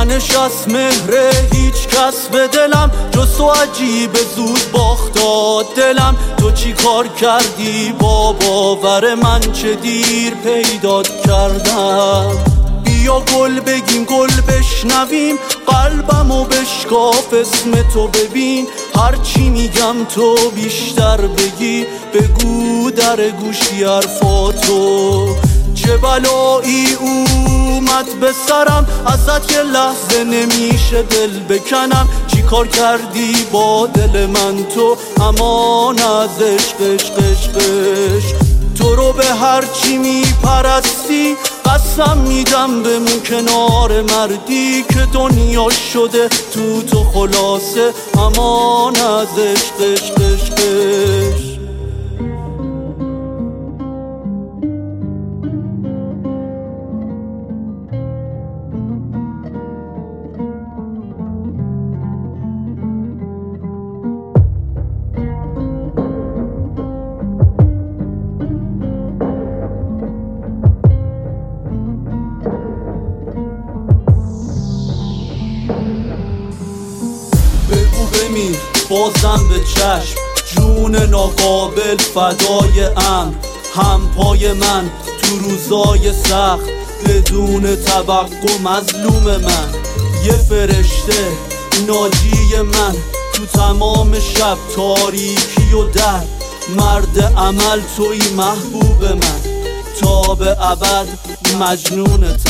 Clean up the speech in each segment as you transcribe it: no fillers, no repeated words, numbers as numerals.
ننشست مهر هیچ کس به دلم جز تو، عجیب زود باختاد دلم. تو چی کار کردی با باور من، چه دیر پیدات کردم. بیا گل بگیم گل بشنویم، قلبمو بشکاف اسم تو ببین. هرچی میگم تو بیشتر بگی، بگو در گوشی حرفاتو. چه بلایی اومد به سرم، ازت یه لحظه نمیشه دل بکنم. چی کار کردی با دل من تو، امان از عشقش. تو رو به هرچی میپرستی قسم میدم بمون کنار مردی که دنیا شده تو خلاصه، امان از عشقش. بمیر بازم به چشم، جون ناقابل فدای امر. هم پای من تو روزای سخت، بدون توقع مظلوم من. یه فرشته ناجی من تو تمام شب تاریکی و درد. مرد عمل توی محبوب من، تا به ابد مجنونتم.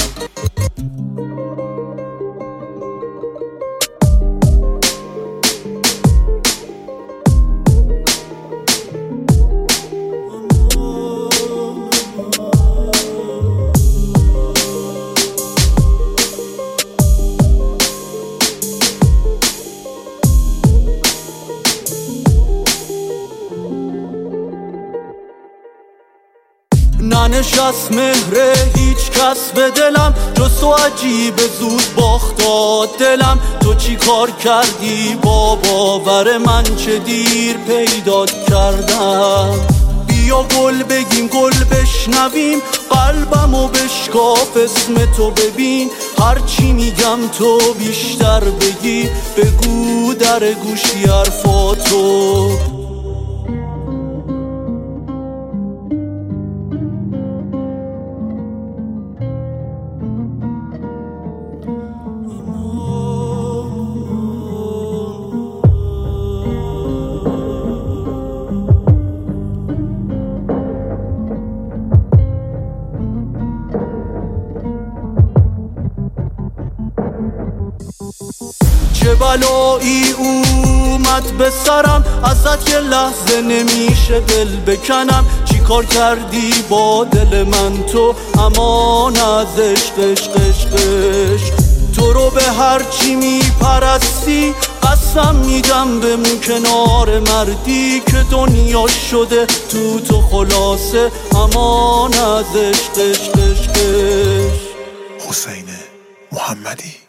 ننشست مهر هیچ کس به دلم جز تو، عجیب زود باختاد دلم. تو چی کار کردی با باور من، چه دیر پیدات کردم. بیا گل بگیم گل بشنویم، قلبمو بشکاف اسم تو ببین. هرچی میگم تو بیشتر بگی، بگو در گوشی حرفاتو. چه بلایی اومد به سرم، ازت یه لحظه نمیشه دل بکنم. چی کار کردی با دل من تو، امان از عشقش. تو رو به هرچی میپرستی قسم میدم بمون کنار مردی که دنیا شده تو خلاصه، امان از عشقش. حسین محمدی.